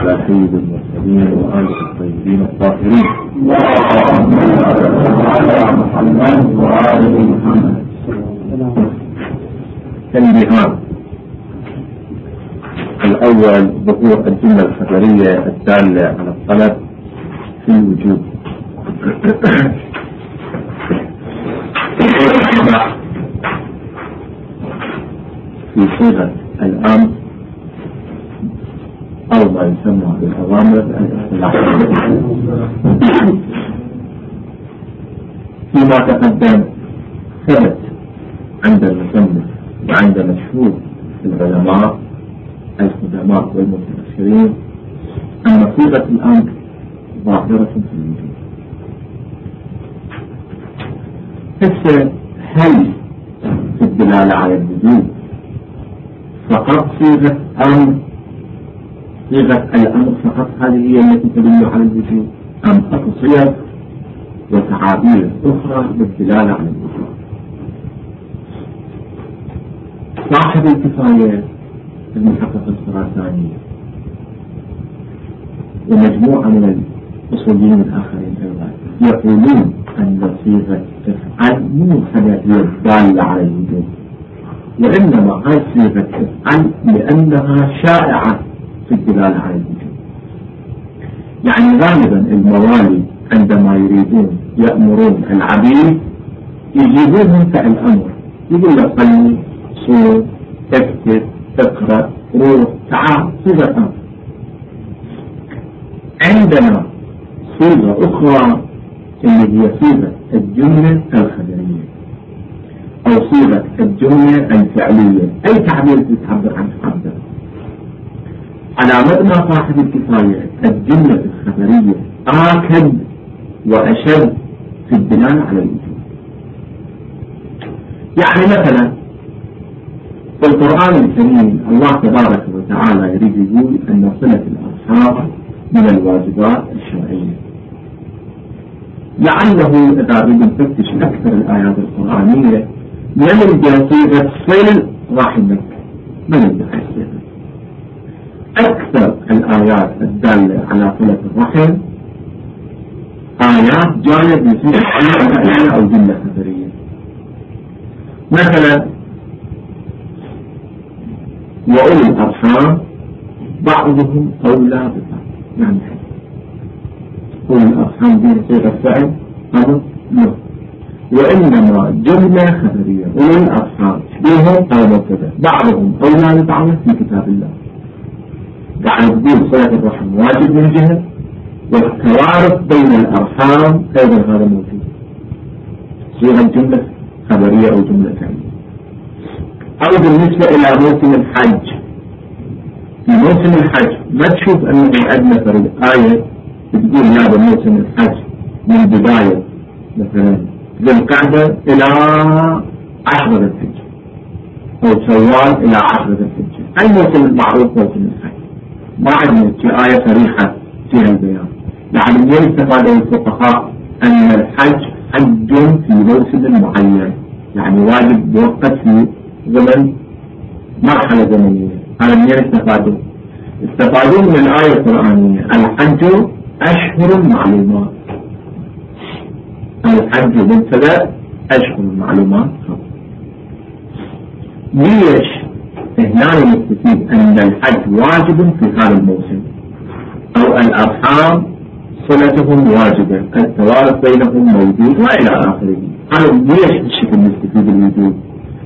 على سيد المرسلين وآله الطيبين الطاهرين. تنبيهان: الأول ظهور الجملة الخبرية الدالة على الطلب في الوجوب، في صيغة الأمر أو ما يسمى بالأوامر الاصطلاحية. فيما تقدم ثبت عند المصنف وعند مشهور العلماء القدماء والمتأخرين أن صيغة الأمر ظاهرة في الوجود. هل في الدلالة على الوجود فقط صيغة أمر، صيغة الأمر فقط هذه هي التي تدل على الوجود، أم أكو صيغ وتعابير أخرى للدلالة على الوجود؟ صاحب الكفاية المحقق الخراساني ومجموعة من الأصوليين الآخرين أيضا يقولون أن صيغة افعل مو هي الدالة على الوجود، وإنما هاي صيغة افعل لأنها شائعة في الدلالة على الوجود. يعني غالبا الموالي عندما يريدون يأمرون العبيد يجيبونهم فعل أمر، يقول له صلي، صوم، اكتب، اقرأ، روح، تعال، صيغة أمر. عندنا صيغة أخرى اللي هي صيغة الجملة الخبرية أو صيغة الجملة الفعلية، أي تعبير تتعبر عن تعبر. على مبنى صاحب الكفاية الجملة الخبرية آكد وأشد في الدلالة على الوجود. يعني مثلا في القرآن الكريم الله تبارك وتعالى يريد يقول أن صلة الأرحام من الواجبات الشرعية. لعله إذا أريد نفتش أكثر الآيات القرآنية نلقى صيغة صل رحمك، من يدعي الصيغة؟ أكثر الآيات الدالة على صلة الرحم آيات جاية بصيغة فعلية أو جملة خبرية. مثلا وأولي الأرحام بعضهم أولى ببعض، يعني أولي الأرحام دي صيغة فعل أمر؟ لا، وإنما جملة خبرية. أولي الأرحام بهم أو مبتدأ، بعضهم أولى ببعض في كتاب الله. قاعد تقول صلة الرحم واجب من جهة، والتوارث بين الأرحام أيضا هذا موجود، صيغة جملة خبرية أو جملة فعلية. أو بالنسبة إلى موسم الحج، في موسم الحج ما تشوف أنه عندنا فريق آية تقول يا بموسم الحج من بداية مثلا ذي القعدة إلى 10 ذي الحجة أو شوال إلى 10 ذي الحجة، الموسم المعروف موسم الحج. ما عندنا في آية صريحة فيها البيان. يعني يستفاد الفقهاء أن الحج حج في موسم معين، يعني واجب بوقت في زمن مرحلة زمنية. هذا من استفادوا من الآية القرآنية الحج أشهر معلومات، الحج مبتدأ أشهر معلومات. ليش هنا نستفيد أن الحج واجب في هذا الموسم، أو الأرحام صلتهم واجبة، التوارث بينهم موجود وإلى آخره. هذا ليش بالشكل نستفيد الوجود؟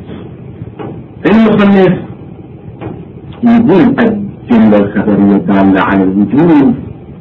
المصنف يقول الجملة الخبرية دالة على الوجود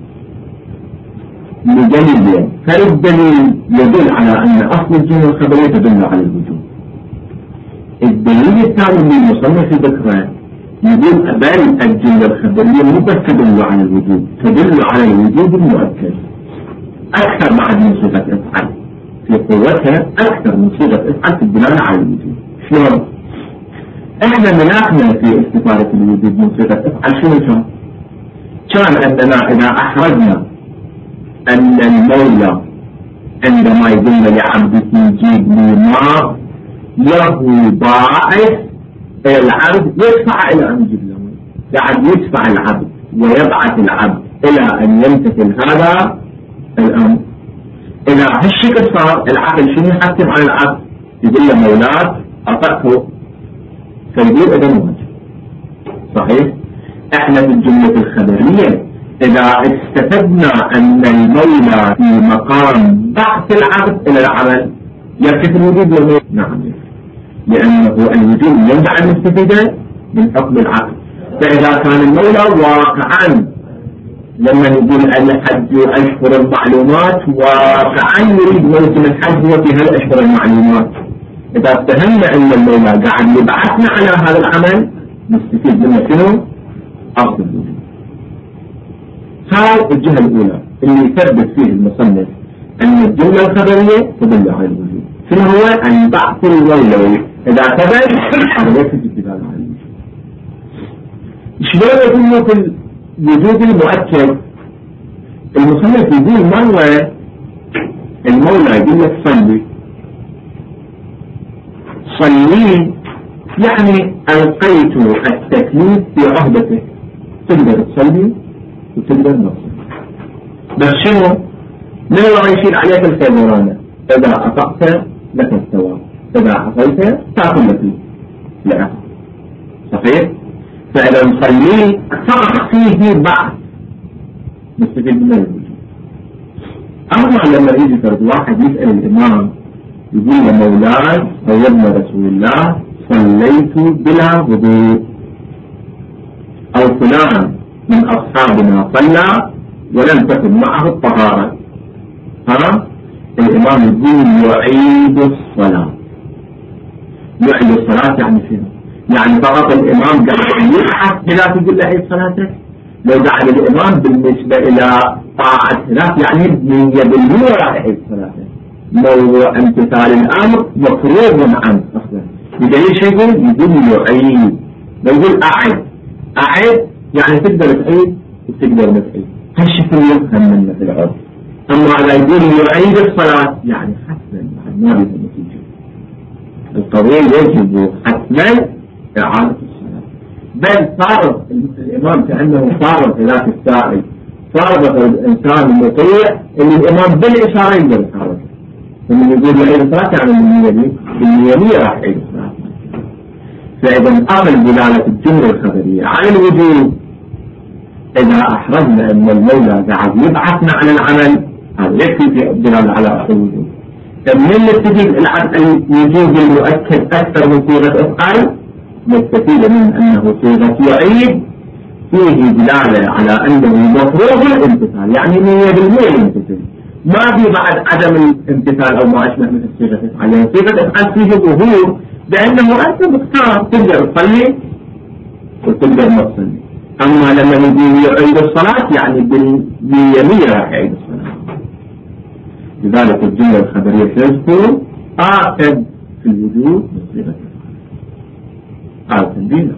لدليل، فالدليل يدل على أن أصل الجملة الخبرية تدل على الوجود. الدليل الثاني من المصنف ذكره يقول بل الجملة الخبرية مو بس تدل على الوجود، تدل على الوجود المؤكد أكثر من صيغة افعل، في قوتها أكثر من صيغة افعل في الدلالة على الوجود. شلون؟ احنا مناقنا في استفادة الوجود من صيغة افعل شنو كان أننا إذا أحرجنا أن المولى عندما يقول لعبده جيب لي ماء له باعث العبد يدفع إلى أن يجيب له، قاعد يدفع العبد ويبعث العبد إلى أن يمتثل هذا الأمر. إذا هالشكل صار العقل شنو يحكم على العبد؟ يقول له مولاك أطأته فيقول إذا واجب. صحيح؟ احنا في الجملة الخبرية إذا استفدنا أن المولى في مقام بعث العبد إلى العمل يركب الوجود ولا نعم، لأنه الوجود ينبع المستفيدة من حكم العقل. فإذا كان المولى واقعا لما نقول الحج أشهر المعلومات واقعا يريد موسم الحج وفي هالأشهر المعلومات، إذا اتهمنا أن المولى قاعد يبعثنا على هذا العمل نستفيد منه شنو؟ أصل الوجود. هاي الجهة الأولى اللي يثبت فيه المصنف أن الجملة الخبرية تدل على الوجود. شنو هو؟ أن بعث المولى إذا ثبت هذا ليس الدلالة على الوجود. شلون يقولوا في الوجود المؤكد؟ المصنف يقول ما هو المولى يقول لك صلي، صلي يعني ألقيت التكليف في عهدتك، تقدر تصلي وتقدر ما تصلي، بس شنو؟ من الله يشيل عليك الكاميرانة، إذا أطعت لك الثواب، إذا عصيت تأكل لك لا. صحيح؟ فإذا نصلي فقط فيه بعض نستفيد من الوجود. أما لما يجي فرد واحد يسأل الإمام يقول له مولاي سيدنا رسول الله صليت بلا وضوء، أو فلان من أصحابنا صلى ولم تكن معه الطهارة، الإمام يقول يعيد الصلاة. يعيد الصلاة يعني شنو؟ يعني فقط الإمام قاعد يبحث خلاف يقول له عيد صلاتك. لو قاعد الإمام بالنسبة إلى طاعة خلاف يعني 100% راح يعيد صلاته، لو امتثال الأمر مفروض عنه أصلا. بدليل شيء يقول يعيد، لو يقول أعد يعني تقدر تعيد وتقدر ما تعيد، هالشكل يفهم منه في العرف. أما إذا يقول يعيد الصلاة يعني حتما ما بيها نتيجة، القضية يجب حتما إعادة الصلاة. بل صار الإمام كأنه صار خلاف السائل، صار الإنسان المطيع اللي الإمام بالإشارة يقدر يحرك، لما يقول يعيد الصلاة يعني بالمية راح يعيد الصلاة. فإذا أقل دلالة الجملة الخبرية على الوجود إذا أحرزنا أن المولى قاعد يبعثنا على العمل، هذا يكفي في الدلالة على أصل الوجود. من نستفيد الوجود المؤكد أكثر من صيغة أفعال؟ نستفيد من أنه صيغة يعيد فيه دلالة على أنه مفروض الامتثال، يعني 100% الامتثال، ما في بعد عدم الامتثال أو ما أشبه مثل صيغة أفعال. يعني صيغة أفعال فيه ظهور بأنه أنت مختار تقدر تصلي وتقدر ما تصلي. أما لما نقول يعيد الصلاة يعني بالمية راح يعيد الصلاة. لذلك الجملة الخبرية تذكر آكد في الوجود بصيغة آكد دينا.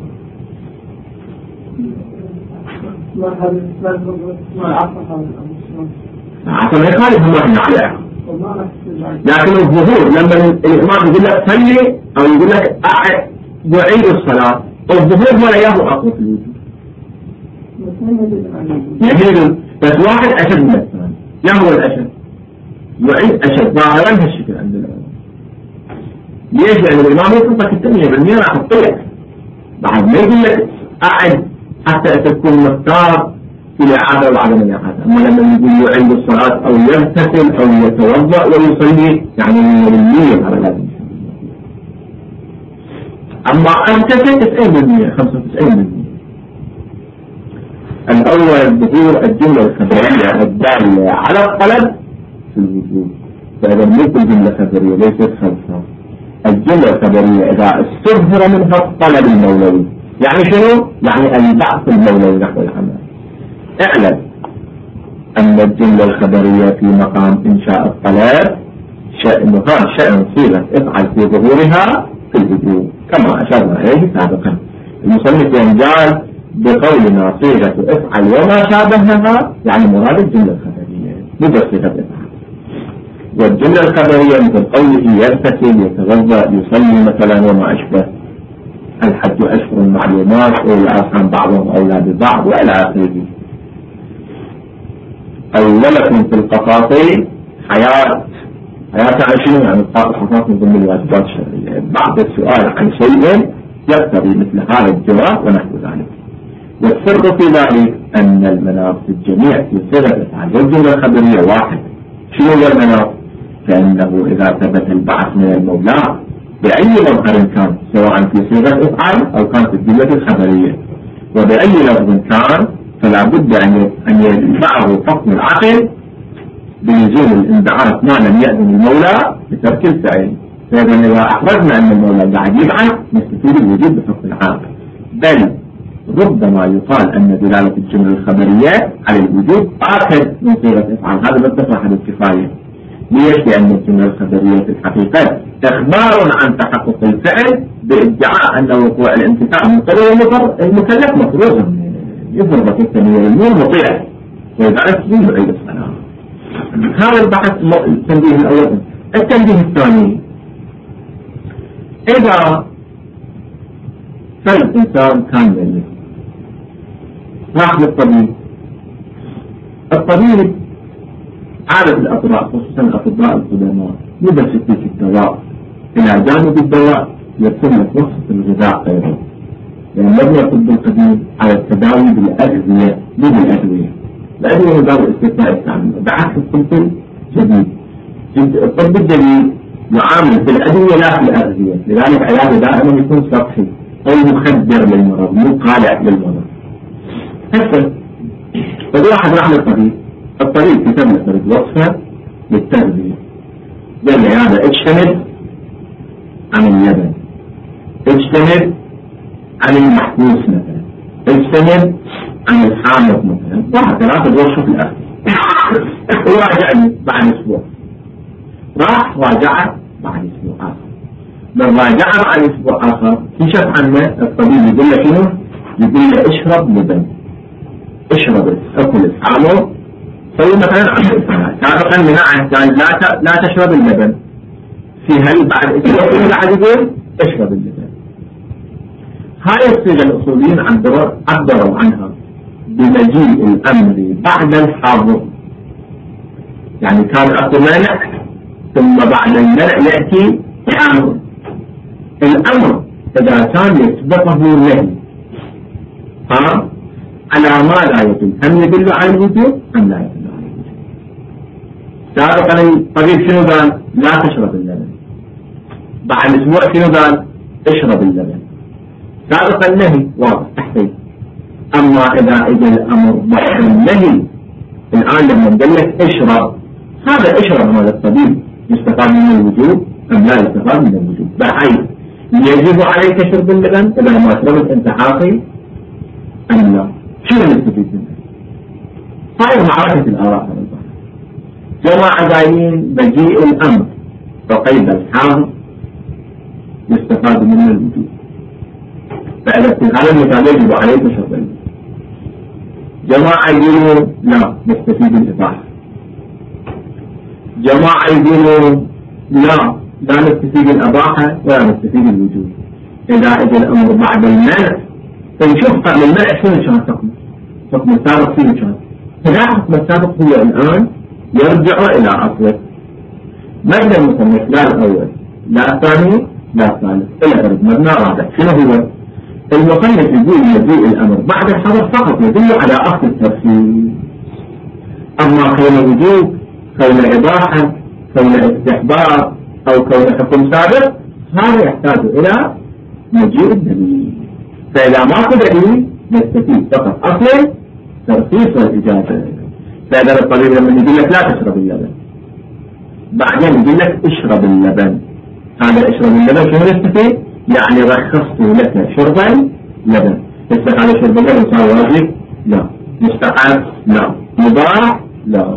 عشان يخالف ما احنا عليه، لكن الظهور لما الإمام يقول لك صلي أو يقول لك يعيد الصلاة، الظهور ولا يهو أقوى في الوجود يهيد، بس واحد أشد من الثاني، يهو الأشد يعيد أشد ظاهرا هالشكل عند العلماء. ليش؟ لأن الإمام يطلق التنمية بالمية راح تطلق بعد ما يقول لك أعد حتى تكون مختار في الإعادة وعدم الإعادة. أما لما يقول يعيد الصلاة أو يغتسل أو يتوضأ ويصلي يعني 100% على لازم. أما أغتسل 90% 95%. الأول ظهور الجملة الخبرية الدالة على الطلب في الوجود، فإذا مثل الجملة الخبرية ليست خلفها. الجملة الخبرية إذا استظهر منها الطلب المولوي، يعني شنو؟ يعني البعث المولوي نحو العمل. اعلم أن الجملة الخبرية في مقام إنشاء الطلب شأنها شأن صيغة افعل في ظهورها في الوجود كما أشرنا إليه سابقا. المصنف ينجال بقولنا صيغة افعل وما شابهها يعني مراد الجملة الخبرية مو صيغة افعل. والجملة الخبرية مثل قوله يغتسل يتوضأ يصلي مثلا وما أشبه، الحج أشهر معلومات والأرحام بعضهم أولى ببعض وإلى آخره. أولكم في القصاص حياة عشرين يعني القصاص من ضمن الواجبات الشرعية. بعد السؤال عن شيء يقتضي مثل هذا الجواب ونحو ذلك. والسر في ذلك أن المناط في الجميع في صيغة أفعال والجملة الخبرية واحد. شنو هو المناط؟ كأنه إذا ثبت البعث من المولى بأي مظهر كان سواء في صيغة أفعال أو كانت الجملة الخبرية وبأي لفظ كان فلا بد أن يدفعه حكم العقل بلزوم الانبعاث ما لم يأذن المولى بترك الفعل. فإذا إذا أخرجنا أن المولى قاعد يبعث نستفيد الوجود بحكم العقل. بل ربما يقال أن دلالة الجملة الخبرية على الوجود آكد من صيغة أفعال. هذا بالضبط أحد الكفاية. ليش؟ لأن الجملة الخبرية في الحقيقة إخبار عن تحقق الفعل بادعاء أن وقوع الانتفاع من قبل المكلف مفروض يفرض التنوير المور مطيع ولذلك يعيد الصلاة. هذا البحث التنبيه الأول. التنبيه الثاني إذا فالإنسان كان ميت راح للطبيب. الطبيب عادة الأطباء خصوصا الأطباء القدماء مو بس يعطيك الدواء، إلى جانب الدواء يرسل لك وصفة الغذاء أيضا. يعني مبنى الطب القديم على التداوي بالأغذية مو بالأدوية. الأدوية هو باب الاستثناء التعامل بعكس الطب الجديد. الطب الجديد يعامل في الأدوية لا في الأغذية، لذلك علاجه دائما يكون سطحي أو مخدر للمرض مو قالع للمرض. هسه فدي واحد راح للطبيب، الطبيب كتب له وصفة للتغذية، قال لي هذا اجتنب عن اللبن، اجتنب عن المحبوس مثلا، اجتنب عن الحامض مثلا، واحد ثلاثة وصف الأكل. وراجعني بعد أسبوع، راح راجعه بعد أسبوع آخر، من راجعه بعد أسبوع آخر كشف عنه الطبيب يقول له شنو؟ يقول له اشرب لبن، اشرب اكل الحامض. سوي مثلا 10 سنوات سابقا منعه كان لا تشرب اللبن، في هل بعد اسبوع بعد يقول اشرب اللبن. هاي الصيغه الاصوليين عبروا عنها بمجيء الامر بعد الحظر. يعني كان اكو منع ثم بعد المنع ياتي امر. الامر اذا كان يسبقه نهي على ما لا يدل، هل يدل على الوجوب ام لا يدل؟ سابقا الطبيب شنو قال؟ لا تشرب اللبن. بعد اسبوع شنو قال؟ اشرب اللبن. سابقا النهي واضح تحتيه. اما اذا اجى الامر بعد النهي الان لما قال لك اشرب، هذا اشرب هذا الطبيب يستفاد من الوجوب ام لا يستفاد من الوجوب؟ بحيث يجب عليك شرب اللبن اذا ما شربت انت حاقي ام لا؟ شنو نستفيد منه؟ صاير معركة الآراء هذا البحث. جماعة قايلين مجيء الأمر وقيد الحاضر يستفاد منه الوجود، فإذا كنت على المثال يجب عليك شرب اللبن. جماعة يقولون لا نستفيد الإباحة. جماعة يقولون لا نستفيد الإباحة ولا نستفيد الوجود. إذا إجى الأمر بعد المنع فنشوف قبل المنع شنو كان حكم السابق فيه كان. هذا حكم السابق هو الآن يرجع إلى أصله. مبنى المصنف لا الأول لا الثاني لا الثالث إلى غير مبنى رابع. شنو هو؟ المصنف يقول مجيء الأمر بعد الحظر فقط يدل على أصل الترتيب. أما كون وجوب، كون إباحة، كون استحباب أو كون حكم سابق هذا يحتاج إلى مجيء الدليل. فإذا ما دليل نستفيد فقط أصل ترخيص والإجازة. فإذا الطبيب لما يقول لك لا تشرب اللبن بعدين يقول لك اشرب اللبن، هذا اشرب اللبن شنو نستفيد؟ يعني رخصت لك شرب اللبن. يستحق على شرب اللبن صار واجب؟ لا. مستحب؟ لا. مباح؟ لا.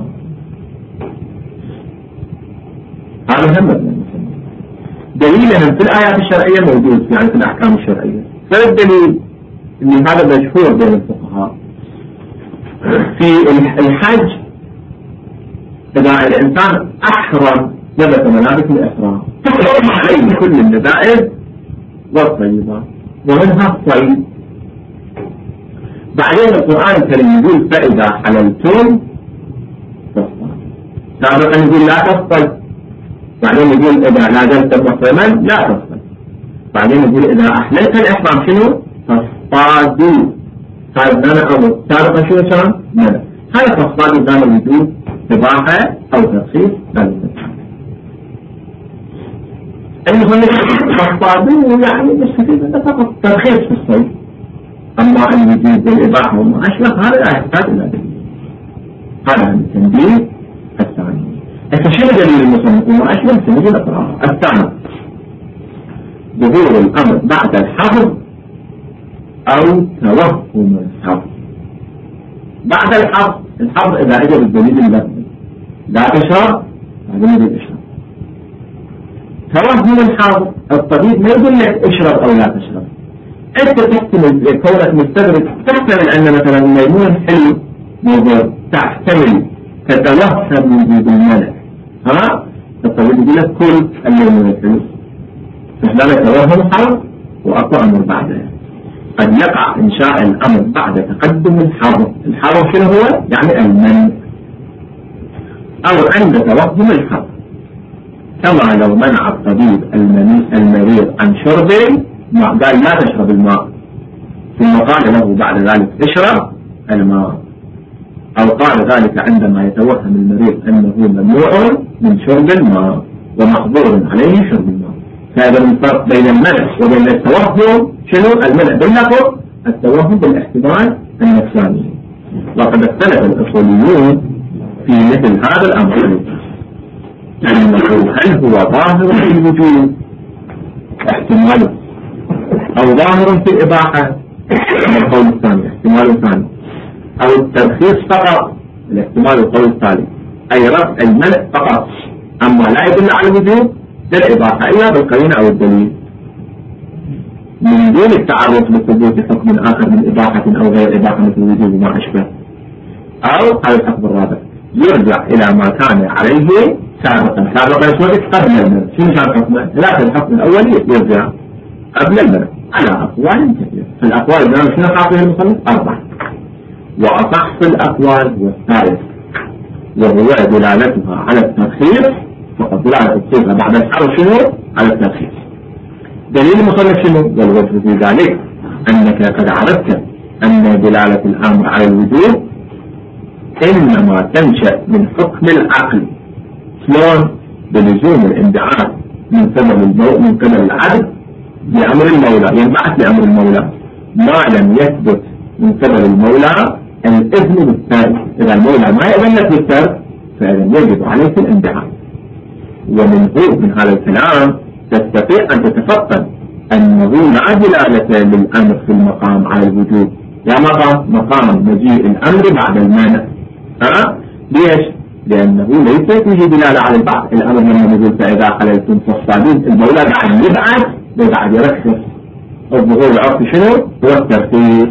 هذا هم دليلا في الآيات الشرعية موجود يعني في الأحكام الشرعية. فالدليل اللي هذا مشهور بين الفقهاء في الحج، إذا الإنسان أحرم لبس ملابس الإحرام تحرم عليه كل النبائذ والطيبات ومنها الصيد. بعدين القرآن الكريم يقول فإذا حللتم فاصطادوا. سابقا يقول لا تصطاد، بعدين يقول إذا نازلتم محرما لا تصطاد، بعدين يقول إذا أحللت الإحرام شنو؟ فاصطادوا. هذا أمر سابقا شنو كان؟ منع. هذا فاصطادوا كان الوجود إباحة أو ترخيص المهم فاصطادوا يعني بالشكل فقط ترخيص في الصيد، أما الوجود والإباحة وما أشبه هذا لا يحتاج إلى دليل. هذا التنبيه الثاني. شنو دليل المصنف وما أشبه؟ تنبيه القراءة الثاني ظهور الأمر بعد الحظر أو توهم الحظر. بعد الحظر إذا أجى بالدليل اللفظي لا تشرب هذا يريد اشرب. توهم الحظر الطبيب ما يقول لك اشرب أو لا تشرب، أنت تحتمل كونك مستدرك تحتمل أن مثلا الليمون حلو موضوع، تحتمل تتوهم وجود الملح، الطبيب يقول لك كل الليمون الحلو، فهذا توهم حظر وأقوى أمر بعدها. قد يقع إنشاء الأمر بعد تقدم الحظر. الحظر شنو هو؟ يعني المنع، أو عند توهم الحظر، كما لو منع الطبيب المريض عن شرب ماء، قال لا تشرب الماء، ثم قال له بعد ذلك اشرب الماء، أو قال ذلك عندما يتوهم المريض أنه ممنوع من شرب الماء ومحظور عليه شرب الماء. هذا الفرق بين المنع وبين التوهم. شنو المنع باللفظ؟ التوهم بالاحتمال النفساني. وقد اختلف الأصوليون في مثل هذا الأمر، هل هو ظاهر في الوجود احتماله أو ظاهر في الإباحة القول الثاني احتمال ثاني، أو الترخيص فقط الاحتمال القول الثالث، أي رفع المنع فقط أما لا يدل على الوجود للإباحة إلا بالقرينة أو الدليل، من دون التعرض لثبوت حكم آخر من إباحة أو غير إباحة مثل الوجود وما أشبه. أو على الحكم الرابع يرجع إلى ما كان عليه سابقا قبل المنع. شنو كان حكمه؟ لا الحكم الأولي يرجع قبل المنع على أقوال كثيرة. في الأقوال الآن شنو حاطه المصنف؟ 4، وأصح الأقوال هو الثالث، وهو دلالتها على الترخيص فقد دلالة الصيغة بعد الحرف شنو؟ على الترخيص. دليل المصنف شنو؟ والوجه في ذلك أنك قد عرفت أن دلالة الأمر على الوجوب إنما تنشأ من حكم العقل. شلون؟ بلزوم الانبعاث من قبل العبد بأمر المولى، ينبعث بأمر المولى ما لم يثبت من قبل المولى الإذن بالترك. إذا المولى ما يأذن لك بالترك فإذا يجب عليك الانبعاث. من هذا الكلام تستطيع أن تتفقد أنه لا دلالة للأمر في المقام على الوجوب، يا مقام مجيء الأمر بعد المانع. ليش؟ لأنه ليس فيه دلالة على البعض. الأمر لما نقول فإذا حللتم فاصطادوا، المولى قاعد يبعث وقاعد يرخص. الظهور العرفي شنو؟ هو الترخيص،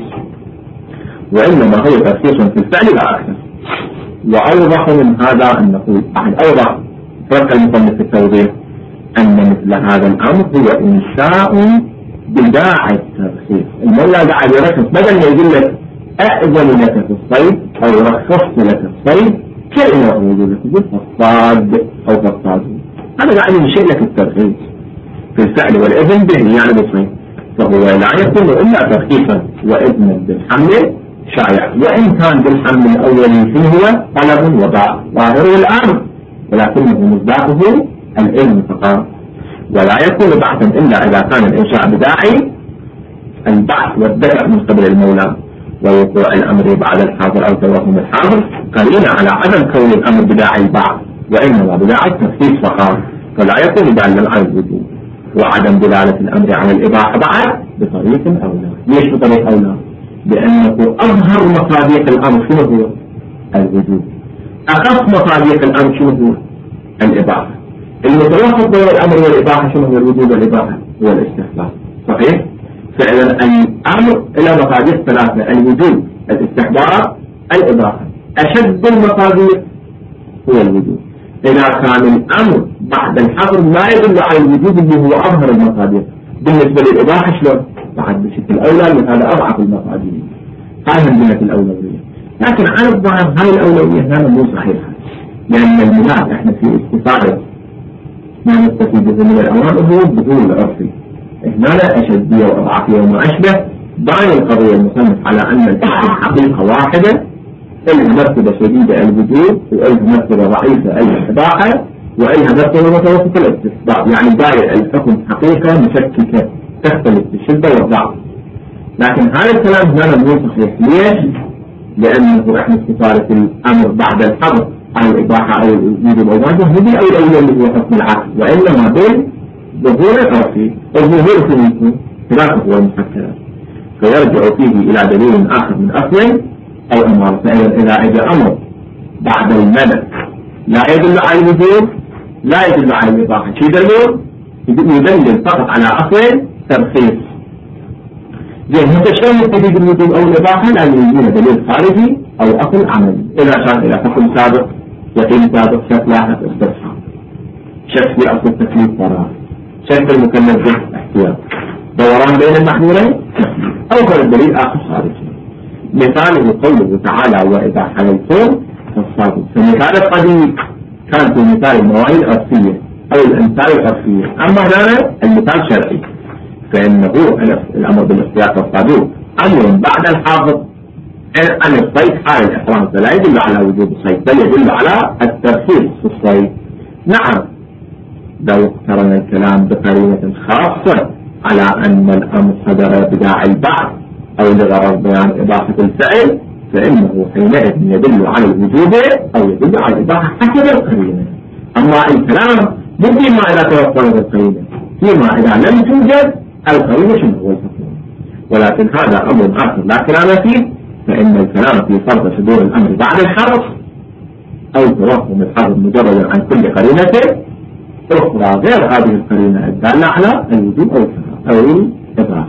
وإنما هو ترخيص في الفعل لا أكثر. وأوضح من هذا أن نقول أوضح فرق المصنف في التوضيح أن مثل هذا الأمر هو إنشاء بداعة الترخيص. المولى قاعد يرخص، بدل ما يقول لك أأذن لك في الصيد أو رخصت لك الصيد كلمة يقول لك فاصطاد أو فاصطادوا، هذا قاعد ينشئ لك الترخيص في الفعل والإذن به يعني بالصيد، فهو لا يكون إلا ترخيصا وإذنا بالحمل شائع، وإن كان بالحمل الأولي فيه هو طلب وباع ظاهره الأمر ولكنه مصداقه العلم فقط، ولا يكون بحثا إلا إذا كان الإنشاء بداعي البحث والدفع من قبل المولى، ووقوع الأمر بعد الحاضر أو توهم الحاضر قرينة على عدم كون الأمر بداعي البعث وإنما بداعي التخصيص فقط، فلا يكون دالا على الوجود. وعدم دلالة الأمر على الإباحة بعد بطريق أولى. ليش بطريق أولى؟ لأنه أظهر مصادق الأمر شنو هو؟ الوجود. أخف مصادق الأمر شنو هو؟ الإباحة. المتوسط بين الأمر والإباحة شنو هو؟ الوجود والإباحة هو الاستحباب. صحيح؟ فإذا الأمر إلى مصادق ثلاثة: الوجود، الاستحباب، الإباحة. أشد المصادق هو الوجود. إذا كان الأمر بعد الحظر ما يدل على الوجود اللي هو أظهر المصادق، بالنسبة للإباحة شلون؟ بعد بشكل أولى، هذا أضعف المصادر، هاي من جهة الأولوية. لكن على الظاهر هاي الأولوية هذا مو صحيحة، لأن المناط احنا في استفادة ما نستفيد من الأوامر هو الظهور العرفي، هنا لا أشدية وأضعفية وما أشبه. باين القضية المصنف على أن الحكم حقيقة واحدة، إلها مرتبة شديدة الوجود، وإلها مرتبة ضعيفة الإباحة، وإلها مرتبة متوسطة الاستحباب. يعني باين الحكم حقيقة مشككة تختلف بالشدة والضعف. لكن هذا الكلام هنا مو صحيح. ليش؟ لأنه احنا استفادة الأمر بعد الحظر على الإباحة أو الوجود أو الواجب هذه أولوية اللي هو حكم العقل، وإنما بالظهور العرفي الظهور في المكون خلافه هو المحكمة، فيرجع فيه إلى دليل آخر من أصل أو أمر. فإذا إجا أمر بعد المنع لا يدل على الوجود لا يدل على الإباحة، شو يدل فقط على أصل ترخيص. زين هذا شلون يستفيد الوجود أو الإباحة؟ لأن يجينا دليل خارجي أو أصل عملي. إذا كان إلى حكم سابق يقين سابق شك لاحق استرحام، شك في أصل التكليف قرار، شك في المكلف به احتياط، دوران بين المحمولين، أو كان الدليل آخر خارجي. مثاله قوله تعالى وإذا حللتم فاصطادوا. فمثال القديم كان في مثال المواعيد الأرضية أو الأمثال الأرضية، أما هنا المثال شرعي، فإنه الأمر بالاحتياط فاصطادوه أمر بعد الحافظ عن الصيد حال الإحرام، فلا يدل على وجوب الصيد بل يدل على الترخيص في الصيد. نعم لو اقترن الكلام بقرينة خاصة على أن الأمر صدر بداعي البعث أو لغرض بيان إباحة الفعل، فإنه حينئذ يدل على الوجوب أو يدل على الإباحة حسب القرينة. أما الكلام مو فيما إذا توفرت القرينة، فيما إذا لم توجد القرينة شنو هو الحكم. ولكن هذا أمر آخر لا كلام فيه، فإن الكلام في فرض صدور الأمر بعد الحرص أو توهم الحرص مجردا عن كل قرينة أخرى غير هذه القرينة الدالة على الوجوب أو الإباحة.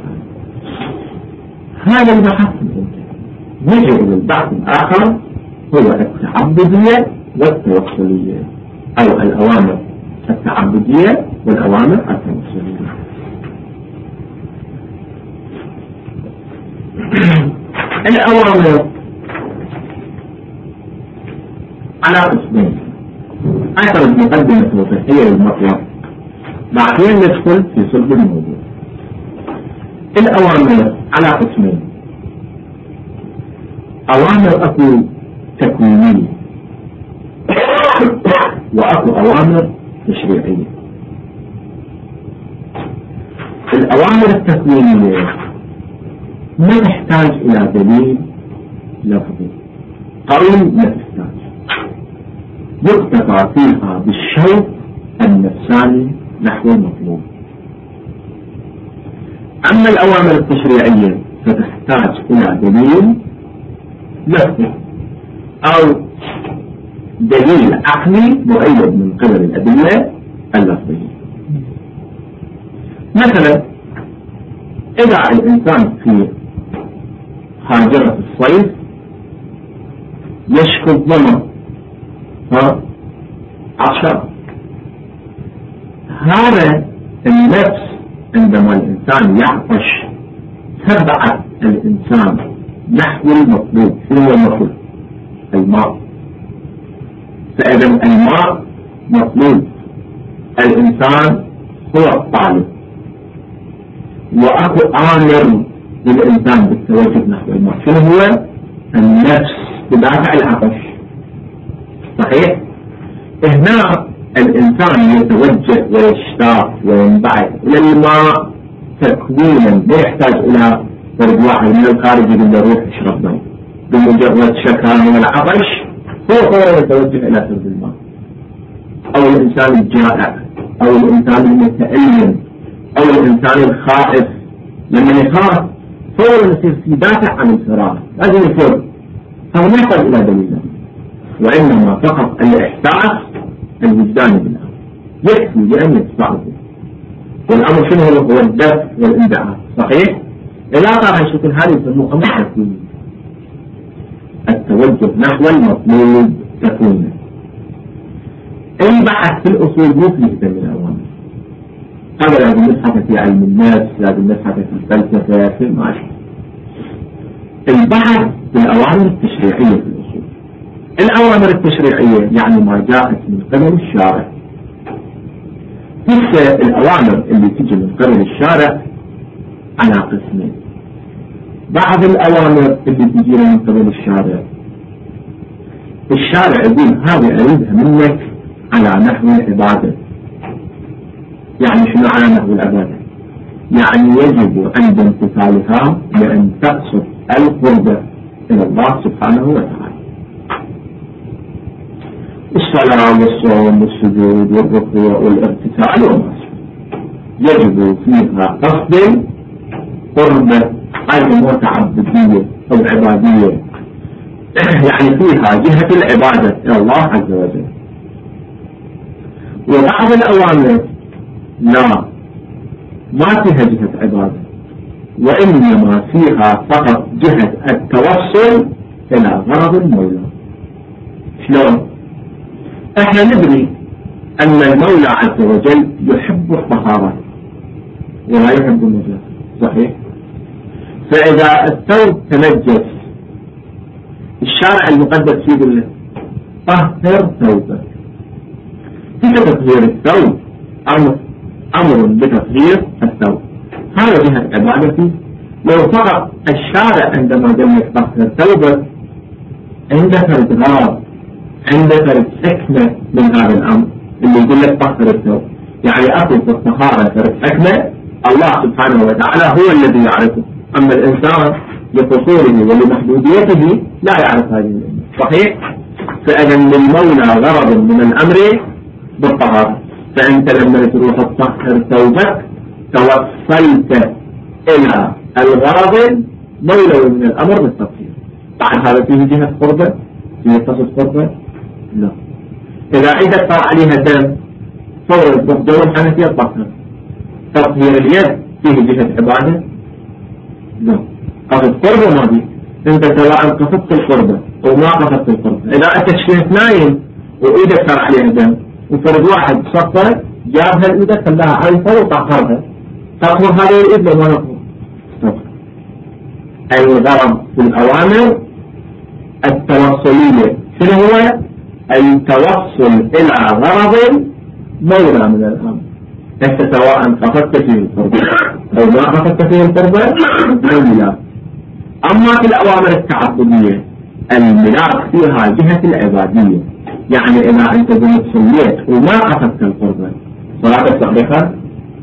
هذا البحث نجد للبحث الآخر هو التعبدية والتوصلية، أو الأوامر التعبدية والأوامر التوصلية. الأوامر على قسمين، أثر المقدمة الوضوحية للمطلب، بعدين ندخل في صلب الموضوع. الأوامر على قسمين، أوامر أكو تكوينية وأكو أوامر تشريعية. الأوامر التكوينية ما تحتاج إلى دليل لفظي قوي، ما تحتاج، يكتفى فيها بالشوق النفساني نحو المطلوب. أما الأوامر التشريعية فتحتاج إلى دليل لفظي أو دليل عقلي مؤيد من قبل الأدلة اللفظية. مثلا إذا الإنسان في حاجرة الصيف يشكو الظما عطشان، هذا النفس عندما الإنسان يعطش تبعت الإنسان نحو المطلوب. شنو هو المطلوب؟ الماء. فإذا الماء مطلوب، الإنسان هو الطالب، وأكو آمر للإنسان بالتوجه نحو الماء. شنو هو؟ النفس بدافع العطش. صحيح؟ هنا الإنسان يتوجه ويشتاق وينبعث إلى الماء تكوينا، لا يحتاج إلى فرد واحد من الخارج يقول له روح اشرب ماء، بمجرد شكا من العطش هو فورا يتوجه إلى شرب الماء. أو الإنسان الجائع، أو الإنسان المتألم، أو الإنسان الخائف، لما يخاف فورا يصير في دافع عن الفراغ، لازم يفوت. هذا ما يحتاج إلى دليل، وإنما فقط الإحساس الوجداني بالأمر يكفي لأن يدفعه. والأمر شنو هو الدفع والإنبعاث. صحيح؟ إذا صار هالشكل هذا يسموه أمر تكويني، التوجه نحو المطلوب تكوينا. البحث في الأصول مو فيه من الأوامر، هذا لازم نبحث في علم النفس، لازم نبحث في الفلسفة، في المعرفة. البحث في الأوامر التشريعية في الأصول. الأوامر التشريعية يعني ما جاءت من قبل الشارع. تلك الأوامر اللي تجي من قبل الشارع على قسمين. بعض الأوامر اللي تجي من قبل الشارع يقول هذه أريدها منك على نحو العبادة. يعني شنو على نحو العبادة؟ يعني يجب عند امتثالها بأن تقصد القرب إلى الله سبحانه وتعالى. الصلاة والصوم والسجود والركوع والارتكاع والنصر يجب فيها قصد قرب متعبدية أو عبادية، يعني فيها جهة العبادة إلى الله عز وجل. وبعض الأوامر لا، ما فيها جهة عبادة، وإنما فيها فقط جهة التوصل إلى غرض المولى. شلون؟ احنا ندري أن المولى عز وجل يحب الطهارة ولا يحب النجاسة، صحيح؟ فإذا الثوب تنجس الشارع المقدس يقول له طهر ثوبك. في تطهير الثوب أمر بتطهير الثوب، هذا جهة عبادتي. لو فقط الشارع عندما قال لك طهر ثوبك عندك ارتغاب، عندك حكمة من هذا الأمر اللي يقول لك طهر الثوب، يعني أصل في الطهارة فرق حكمة الله سبحانه وتعالى هو الذي يعرفه، أما الإنسان لقصوره ولمحدوديته لا يعرف هذه الأمور، صحيح؟ فإذا للمولى غرض من الأمر بالطهارة. فأنت لما تروح تطهر ثوبك توصلت إلى الغرض المولوي من الأمر بالتطهير. بعد هذا فيه جهة قربة، فيه قصد قربة؟ لا. إذا عيدت طار عليها دم فورا تروح جو الحنفية تطهر. تطهير اليد فيه جهة عبادة؟ لا. قصد قربة ما فيه. انت سواء قصدت القربة او ما قصدت القربة، اذا انت شفت نايم وايدك صار عليها دم وفرد واحد صفر جابها الايدك خلاها عايفة وطهرها، تطهر هذه الايد لما نطهر. الغرض في الاوامر التوصلية شنو هو؟ التوصل الى غرض مولى من الامر. انت سواء قصدت فيه القربة او ما قصدت فيه القربة مولى. أما في الأوامر التعبدية الملاك فيها جهة العبادية، يعني إذا أنت صليت وما قصدت القربة صلاتك صحيحة،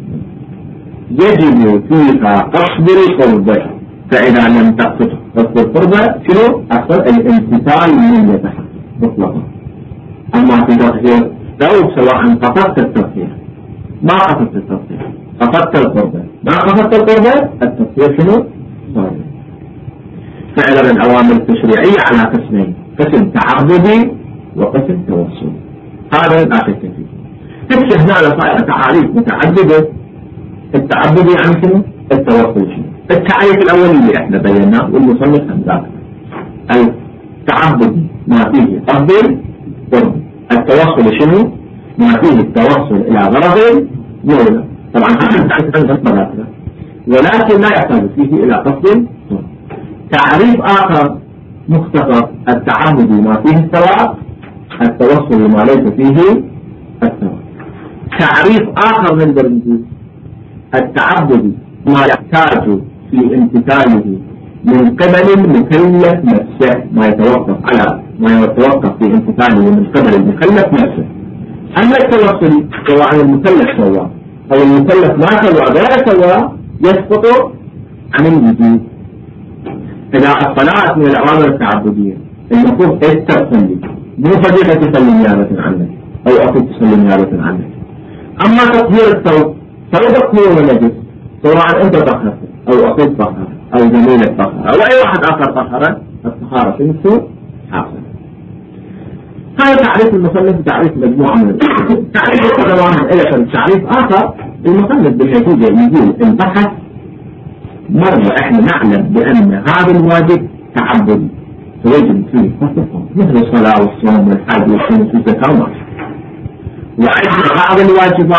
يجب فيها قصد القربة. فإذا لم تقصد قصد القربة شنو؟ أصل الامتثال من يتحقق مطلقا. أما في تطهير ثوب سواء قصدت التطهير ما قصدت التطهير، قصدت القربة ما قصدت القربة، التطهير شنو؟ صحيح. فعلا الأوامر التشريعية على قسمين، قسم تعبدي وقسم توصلي، هذا لا شك فيه. تكشف هنا صائر تعاريف متعددة. التعبدي يعني شنو؟ التوصل شنو؟ التعريف الأول اللي احنا بيناه والمصنف ذاك. التعبدي ما فيه قصد قرب، التوصل شنو؟ ما فيه التوصل إلى غرض مولى. طبعا هذا التعريف عندنا ثلاثة، ولكن لا يحتاج فيه إلى قصد قرب. تعريف آخر مختصر: التعبد ما فيه الثواب، التوصل ما ليس فيه الثواب. تعريف آخر نقدر نقول التعبد ما يحتاج في امتثاله من قبل المكلف نفسه، ما يتوقف في امتثاله من قبل المكلف نفسه. أما التوصل سواء المكلف سواه أو المكلف ما سوى غير سواه يسقط عن الوجود. إذا الصلاة من الأوامر التعبدية المفروض تصلي، مو فضيلة تصلي نيابة عنك أو أخذ تصلي نيابة عنك. أما تطهير الثوب ثوبك هو نجس، سواء أنت طهرت أو أخذ طهر أو زميلك طهر أو أي واحد آخر طهر، الطهارة شنو حاصل. هذا تعريف المصنف، تعريف مجموعة من تعريف القدوان إلى تعريف آخر. المصنف بالنتيجة يقول البحث مرة احنا نعلم بأن هذا الواجب تعبدي ويجب فيه مثل الصلاة والصوم والحج والصوم والزكاة، وعندنا بعض الواجبات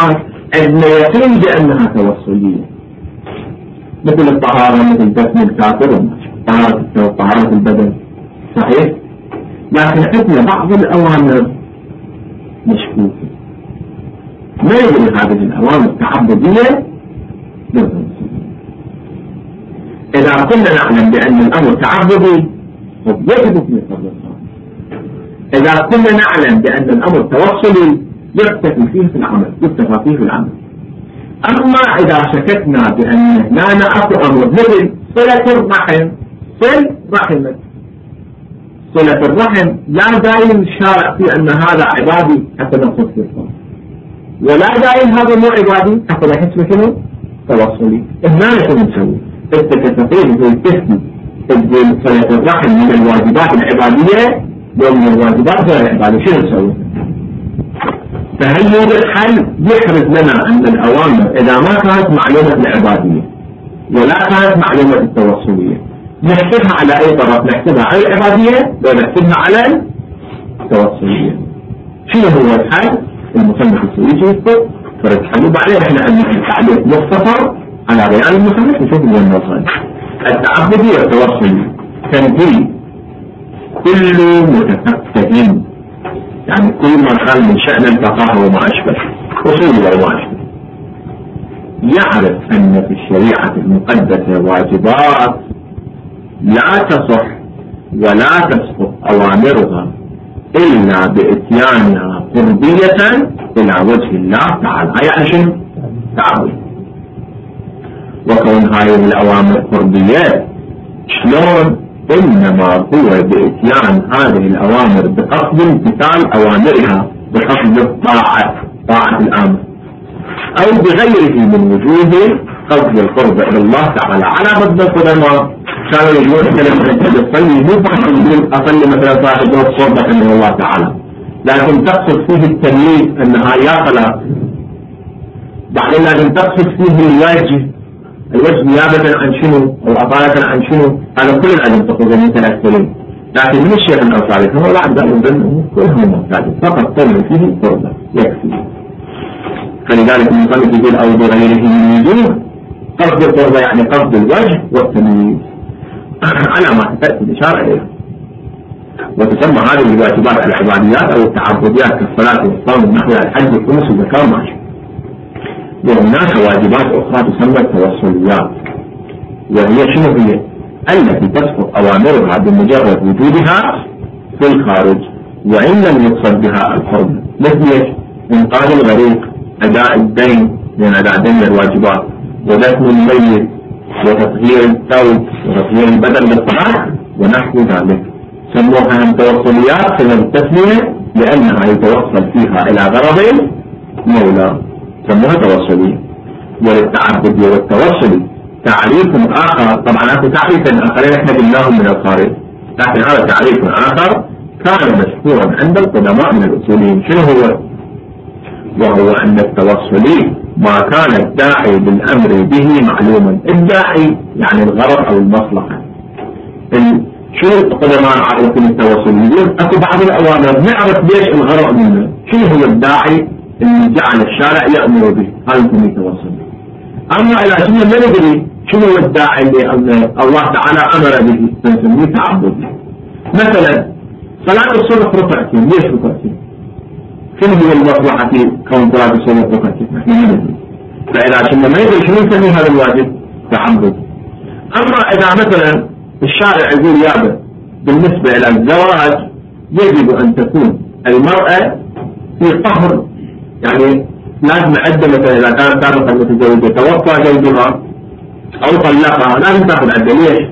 عندنا يقين بأنها توصلية، مثل الطهارة، مثل دفن الكافر، طهارة البدن، صحيح؟ لكن عندنا بعض الأوامر مشكوكة، ما يدري هذه الأوامر تعبدية. إذا كنا نعلم بأن الأمر تعبدي يجب في الصلاة. إذا كنا نعلم بأن الأمر توصلي يكتفي فيه في العمل، يكتفى فيه في العمل. أما إذا شككنا بأن لا نأكل أمر مثل صلة الرحم، صل رحمك، صلة الرحم لا داعي الشارع في أن هذا عبادي حتى نقصد في الصلاة، ولا داعي هذا مو عبادي حتى نحس بشنو توصلي. هنا شنو نسوي؟ انت كتقيم زي تسمي تقول صلة الرحم من الواجبات العبادية ومن الواجبات غير العبادية، شنو نسوي؟ فهل يوجد حل يحرز لنا أن الأوامر إذا ما كانت معلومة العبادية ولا كانت معلومة التوصلية نحسبها على أي طرف؟ نحسبها على العبادية ولا نحسبها على التوصلية؟ شنو هو الحل؟ المصنف السويسي يذكر فرد حل، وبعدين احنا عندنا تعليق مختصر على بيان المصنف نشوف وين نوصل. التعبدي والتوصلي تنتهي كل متفقه، يعني كل ما كان من شأن الفقه وما أشبه أصول وما أشبه يعرف أن في الشريعة المقدسة واجبات لا تصح ولا تسقط أوامرها إلا بإتيانها قربية إلى وجه الله تعالى. يعني شنو؟ تعبد. وكون هذه الأوامر قربية شلون؟ إنما هو بإتيان هذه الأوامر بقصد امتثال أوامرها، بقصد الطاعة، طاعة الأمر، أو بغيره من وجوه قصد القرب إلى الله تعالى. على مبدأ القدماء كانوا يقولون كلمة تصلي مو فقط يقول أصلي مثلا صاحب قربة من الله تعالى، لكن تقصد فيه التمييز أنها يا صلاة، بعدين لازم تقصد فيه الوجه نيابة عن شنو أو أطالة عن شنو، هذا كل العلم تقول من ثلاث كلمات. لكن من الشيخ الأنصاري هو بعد ذلك كلهم محتاج فقط تم فيه قربة يكفي. فلذلك المصنف يقول أو بغيره من وجوه قصد القربة، يعني قصد الوجه والتمييز على ما تأتي الإشارة إليه. وتسمى هذه الواجبات العباديات أو التعبديات كالصلاة والصوم ونحو الحج والخمس والزكاة وما. وهناك واجبات أخرى تسمى التوصليات، وهي شنو هي؟ التي تسقط أوامرها بمجرد وجودها في الخارج وإن لم يقصد بها القرب، مثل إنقاذ الغريق، أداء الدين لأن أداء الدين من الواجبات، ودفن الميت، وتطهير الثوب، وتطهير البدن بالصلاة ونحو ذلك. سموها التوصليات سبب التسمية لأنها يتوصل فيها إلى غرض مولى، سموها توصلية. وللتعبد والتوصل تعريف آخر، طبعا هذا تعريف آخرين احنا قلناه من الخارج، لكن هذا تعريف آخر كان مشهورا عند القدماء من الأصوليين. شنو هو؟ وهو أن التوصلي ما كان الداعي بالأمر به معلوما. الداعي يعني الغرض أو المصلحة. شنو القدماء عرفوا التوصلي؟ يقول أكو بعض الأوامر نعرف ليش الغرض منه، شنو هو الداعي اللي جعل الشارع يأمر به، هذا يسمى توصل. أما إذا كنا ما ندري شنو هو الداعي اللي الله تعالى أمر به فنسميه تعبد. مثلا صلاة الصبح ركعتين، ليش ركعتين؟ شنو هو المصلحة في كون صلاة الصبح ركعتين؟ نحن ما ندري. فإذا كنا ما ندري شنو نسمي هذا الواجب؟ تعبد. أما إذا مثلا الشارع يقول يابا بالنسبة إلى الزواج يجب أن تكون المرأة في قهر، يعني لازم عدة مثلا إذا كانت سابقا متزوجة توفى زوجها أو طلقها لازم تأخذ عدة. ليش؟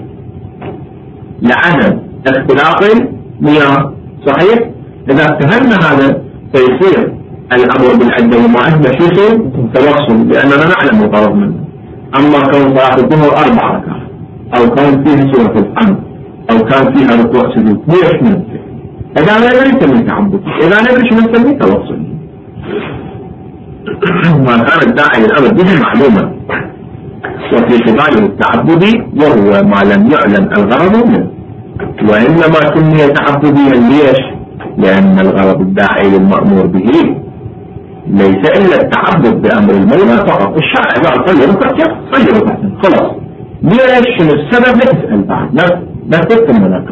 لعدم اختلاق المياه، صحيح؟ إذا اتهمنا هذا فيصير الأمر بالعدة وما أشبه شو يصير؟ توصل، لأننا نعلم الغرض منه. أما كون صلاة الظهر 4 ركعات أو كان فيها سورة الحمد أو كان فيها ركوع سجود، ليش ننسى؟ إذا لا ندري نسميه تعبد، إذا ندري شو نسميه توصل. ما كان الداعي للأمر به معلوما، وفي قباله التعبدي وهو ما لم يعلم الغرض منه، وإنما سمي تعبديا ليش؟ لأن الغرض الداعي للمأمور به ليس إلا التعبد بأمر المولى فقط. الشرع قال صلي ركعتين صلي ركعتين خلاص. ليش السبب؟ لا تسأل بعد، لا تسأل مناقش.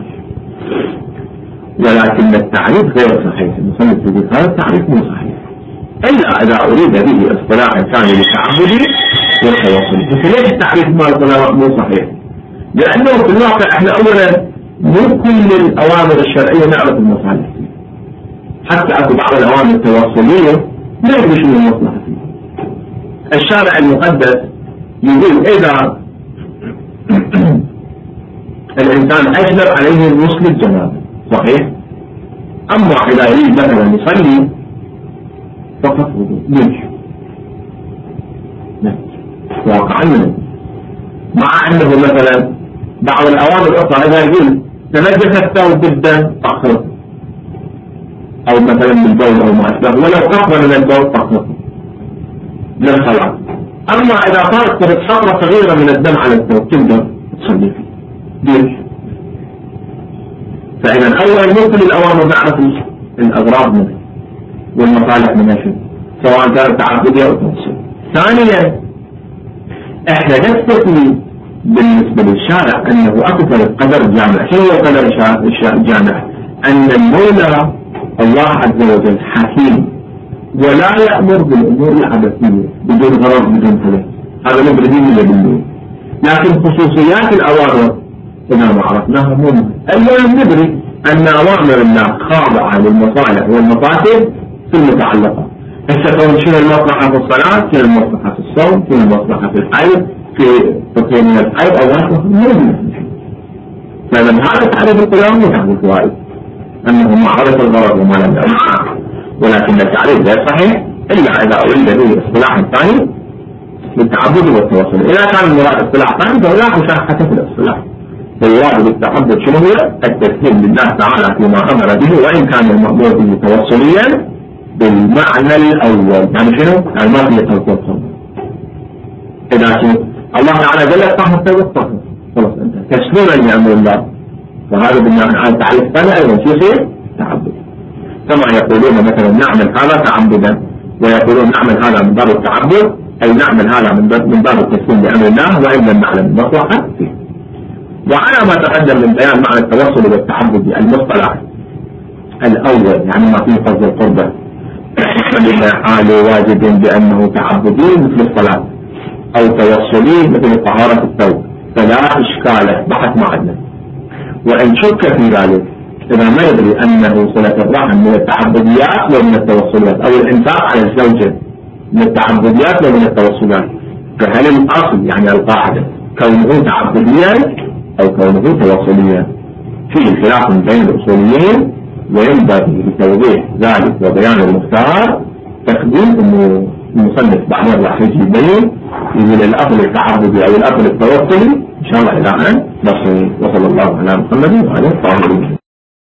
ولكن التعريف غير صحيح. المصنف يقول هذا التعريف مو صحيح إلا إذا أريد به اصطلاحا ثاني للتعبد والتوصل. بس ليش التعريف مو صحيح؟ لأنه في الواقع احنا أولا مو كل الأوامر الشرعية نعرف المصالح فيها. حتى أكو بعض الأوامر التوصلية لا يدري شنو المصلحة فيها. الشارع المقدس يقول إذا الإنسان أجلب عليه الوصل الجنابة صحيح؟ أما إذا يريد مثلا يصلي فقط يمشي واقعا، مع أنه مثلا بعض الأوامر الأخرى إذا يقول تنجس الثوب بالدم فقط، أو مثلا بالبول أو ما أشبه، ولو قطرة من البول فقط للصلاة. أما إذا صارت قطرة صغيرة من الدم على الثوب تقدر تصلي فيه. فإذا أولا مو كل الأوامر نعرف الأغراض منها والمصالح منها شو، سواء كانت تعبدية أو توصيل. ثانيا احنا نستثني بالنسبة للشارع أنه أكثر قدر جامع. شو هو قدر جامع؟ أن المولى الله عز وجل حكيم ولا يأمر بالأمور العبثية بدون غرض بدون هدف. هذا مبردين بالله. لكن خصوصيات الأوامر إذا ما عرفناها مو مهم. أولا ندري أن أوامر الله خاضعة للمصالح والمفاسد في المتعلقة. هسه شنو المصلحة في الصلاة، شنو المصلحة في الصوم، شنو المصلحة في الحيض، في تقييم الحيض أو غيره مهم. فإذا هذا تعريف القرآن مو تعريف واحد أنه معرفة الغرض وما لم يعرف. ولكن التعريف غير صحيح إلا إذا أريد به اصطلاح ثاني للتعبد والتوصل. إذا كان المراد اصطلاح ثاني فلا مشاحة في الاصطلاح. والمراد بالتعبد شنو هو؟ التسليم لله تعالى فيما أمر به، وإن كان المأمور به توصليا بالمعنى الأول. يعني شنو؟ يعني ما في توصل. إذا شنو؟ الله تعالى قال لك طهر توصل خلاص أنت تسليما لأمر الله، وهذا بالنسبة عن تعريف ثاني أيضا شو يصير؟ تعبد. كما يقولون مثلا نعمل هذا تعبدا، ويقولون نعمل هذا من باب التعبد، أي نعمل هذا من باب التسليم لأمر الله وإن لم نعلم المصلحة فيه. وعلى ما تقدم من بيان معنى التوصل والتعبد المصطلح الأول يعني ما فيه قصد القربة حال واجب بأنه تعبدي مثل الصلاة أو توصلي مثل طهارة الثوب فلا إشكال بحث ما عندنا. وإن شك في ذلك إذا ما يدري أنه صلة الرحم من التعبديات ومن التوصلات، أو الإنفاق على الزوجة من التعبديات ومن التوصلات، فهل الأصل يعني القاعدة كونه تعبديا أو كونه توصليا؟ فيه خلاف بين الأصوليين، وينبغي لتوضيح ذلك وبيان المختار تقديم أنه المصنف بعدين راح يجي يبين يقول الأصل التعبدي أو الأصل التوصلي إن شاء الله إلى أن نصل. وصلى الله على محمد وعلى آله وصحبه.